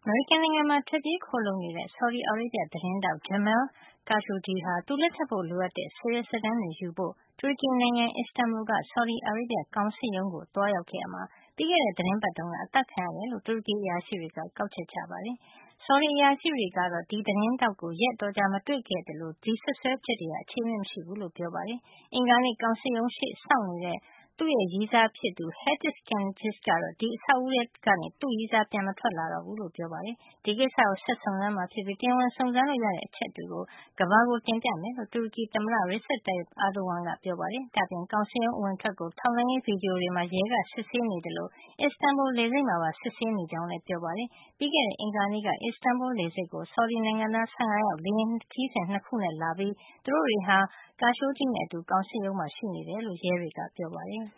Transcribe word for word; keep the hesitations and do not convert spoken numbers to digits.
မေရိကန်နိုင်ငံမှာထွက်ပြေးခိုလှုံနေတဲ့ ဆော်ဒီအာရေဗျသတင်းထောက် Jamal Khashoggi ဟာ သူလက်ထပ်ဖို့လိုအပ်တဲ့ စာရွက်စာတမ်းတွေယူဖို့ တူရကီနိုင်ငံ Istanbul က ဆော်ဒီအာရေဗျကောင်စစ်ရုံးကို သွားရောက်ခဲ့ရာမှာ ပြီးခဲ့တဲ့ သီတင်းပတ်တုန်းက အသတ်ခံရတယ်လို့ တူရကီအရာရှိတွေက ကောက်ချက်ချပါတယ်။ ဆော်ဒီအရာရှိတွေကတော့ ဒီသတင်းထောက်ကို ရက်အတော်ကြာ မတွေ့ခဲ့သလို ဒီစွပ်စွဲချက်တွေဟာ အခြေအမြစ်မရှိဘူးလို့ ပြောပါတယ်။ အင်္ဂါနေ့ ကောင်စစ်ရုံးရှေ့စောင့်နေတဲ့ သူ့ရဲ့ ရည်းစားဖြစ်သူ Hatis Cengiz ကတော့ ဒီအဆောက်အဦးထဲကနေ သူ့ရည်းစား ပြန်မထွက်လာတော့ဘူးလို့ ပြောပါတယ်။ ဒီကိစ္စကို ဆက်စုံစမ်းမှာဖြစ်ပြီး တရားဝင်စုံစမ်းလို့ရတဲ့ အချက်တွေကို ကမ္ဘာကို တင်ပြမယ်လို့ တူရကီသမ္မတ Recep Tayyip Erdogan ကပြောပါတယ်။ ဒါ့အပြင် ကောင်စစ်ရုံးအဝင်အထွက်ကို ထောက်လှမ်းရေး ဗီဒီယိုတွေမှာ ရဲက စစ်ဆေးနေသလို Istanbul လေဆိပ်မှာပါ စစ်ဆေးနေကြောင်းလည်း ပြောပါတယ်။ ပြီးခဲ့တဲ့ အင်္ဂါနေ့က Istanbul လေဆိပ်ကို ဆော်ဒီနိုင်ငံသား ၁၅ ယောက် လေယာဉ်ခရီးစဉ် ၂ ခုနဲ့ လာပြီး သူတို့တွေဟာ Khashoggi နဲ့အတူ ကောင်စစ်ရုံးမှာ ရှိနေတယ်လို့ ရဲတွေက ပြောပါတယ်